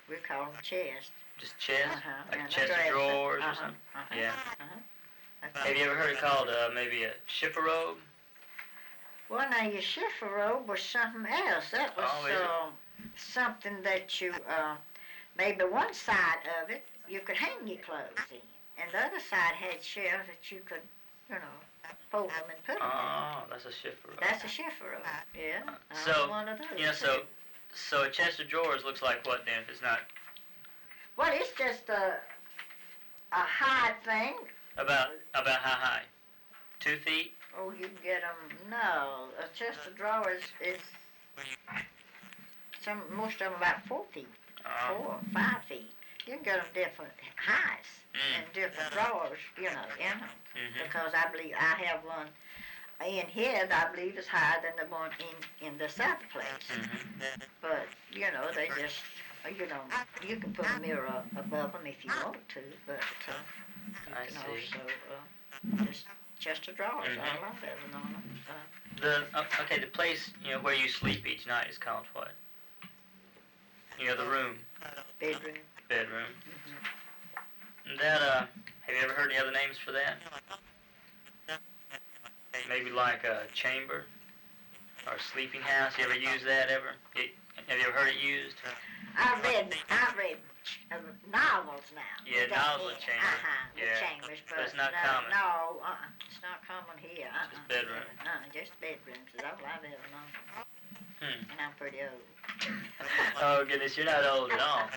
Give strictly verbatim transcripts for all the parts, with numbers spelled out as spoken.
We call them chests. Just chest? Uh-huh. Like and a chest of dresser. drawers uh-huh. or something? Uh-huh. Yeah. Uh-huh. Have you ever heard it called uh, maybe a chifforobe? Well, now your chifforobe was something else. That was Oh, is it? uh, something that you, uh, maybe one side of it, you could hang your clothes in. And the other side had shelves that you could, you know, fold them and put them in. Oh, that's a chifforobe. That's a chifforobe, yeah. Uh, I so, own one of those, you know, so, too. so a chest of drawers looks like what then if it's not Well, it's just a, a high thing. about, about how high? Two feet? Oh, you can get them, no, a chest of drawers is, some, most of them about four feet, Oh. four, five feet. You can get them different heights Mm. and different drawers, you know, in them. Mm-hmm. Because I believe, I have one in here that I believe is higher than the one in, in this other place. Mm-hmm. But, you know, they just, you know, you can put a mirror up above them if you want to, but uh, you I can see. also uh, just chest of drawers, Mhm. all of them on them. Uh, The, uh, okay, the place, you know, where you sleep each night is called what? You know, the room, bedroom. bedroom. Mm-hmm. And that, uh, have you ever heard any other names for that? Maybe like a chamber or a sleeping house. You ever use that ever? It, have you ever heard it used? I've read, I've read uh, novels now. Yeah, With that novels in are it. chambers. Uh-huh, with Yeah, chambers, but but, it's not no, common. No, uh-uh, it's not common here. Uh-uh. Just bedroom. Uh, just bedrooms. That's all I've ever known. Hmm. And I'm pretty old. Oh goodness, you're not old at all.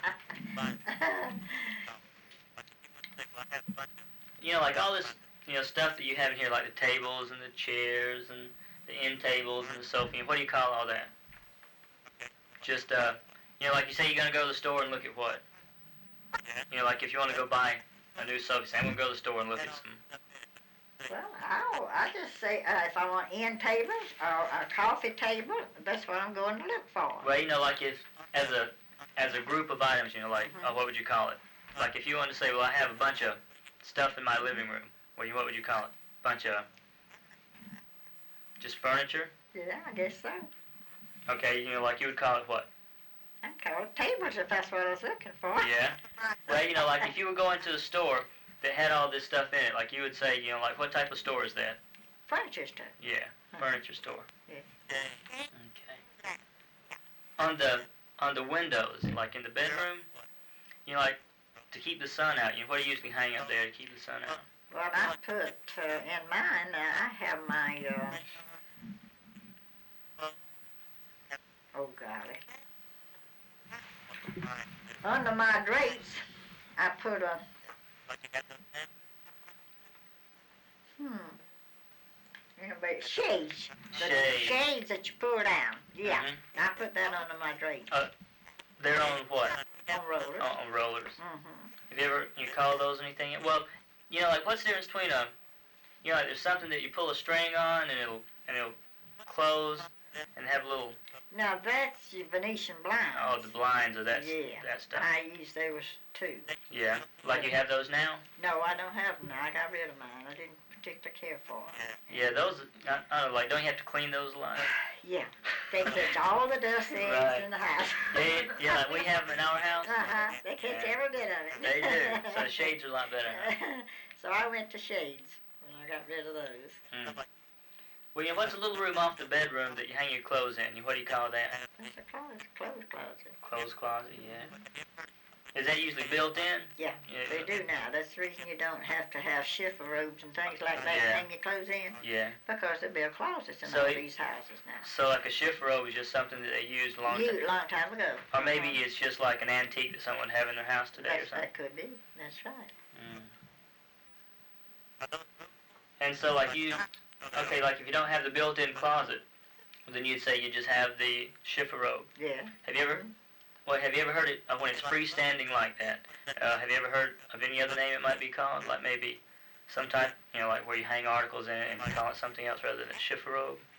You know, like all this, you know, stuff that you have in here, like the tables and the chairs and the end tables and the sofa. What do you call all that? Just, uh, you know, like you say you're gonna go to the store and look at what? You know, like if you want to go buy a new sofa, say I'm gonna go to the store and look at some. Well, I'll, I just say uh, if I want end tables or a coffee table, that's what I'm going to look for. Well, you know, like if as a as a group of items, you know, like Mhm. uh, what would you call it? Like if you wanted to say, well, I have a bunch of stuff in my living room. Well, you what would you call it? Bunch of just furniture? Yeah, I guess so. Okay, you know, like you would call it what? I call it tables if that's what I was looking for. Yeah. Well, you know, like if you were going to a store that had all this stuff in it, like you would say, you know, like what type of store is that? Furniture store. Yeah, furniture store. Yeah. Okay. On the on the windows, like in the bedroom, you know, like to keep the sun out. You know, what do you usually hang up there to keep the sun out? Well, I put uh, in mine, uh, I have my, uh, oh golly. Under my drapes, I put a, hmm, you know, but shades. The Shades. shades that you pull down. Yeah, Mhm. I put that under my drapes. Uh, They're on what? On rollers. On, on rollers. Mm-hmm. Have you ever you call those anything? Well, you know, like what's the difference between a, you know, like there's something that you pull a string on and it'll and it'll close and have a little. Now that's your Venetian blinds. Oh, the blinds or that Yeah. that stuff. I use those too. Yeah, like you have those now. No, I don't have them now. I got rid of mine. I didn't particularly care for them. Yeah, those. I, I don't know, like, don't you have to clean those lines? Yeah, they catch all the dust eggs Right. in the house. Yeah, yeah, like we have in our house. Uh-huh, they catch Yeah. every bit of it. They do. So the shades are a lot better. Huh? So I went to shades when I got rid of those. Mm. Well, yeah, what's a little room off the bedroom that you hang your clothes in? What do you call that? That's a clothes, clothes closet. Clothes closet, yeah. Is that usually built in? Yeah, Yeah. they do now. That's the reason you don't have to have chiffon-robes and things like that to Yeah. hang your clothes in. Yeah. Because they build closets in So all it- these houses now. So like a chiffon is just something that they used a long time, You, long time ago. or maybe it's just like an antique that someone would have in their house today or That's, something. that could be. That's right. Mm. And so like you, okay, like if you don't have the built-in closet, then you'd say you just have the chiffon robe. Yeah. Have you ever, well, have you ever heard it of when it's freestanding like that? Uh, have you ever heard of any other name it might be called? Like maybe some type, you know, like where you hang articles in it and call it something else rather than a chiffon robe?